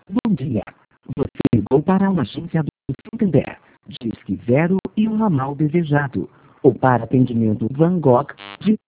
Bom dia. Você ligou para uma agência do Santander, Disque Zero e o ramal desejado. Ou para atendimento Van Gogh, de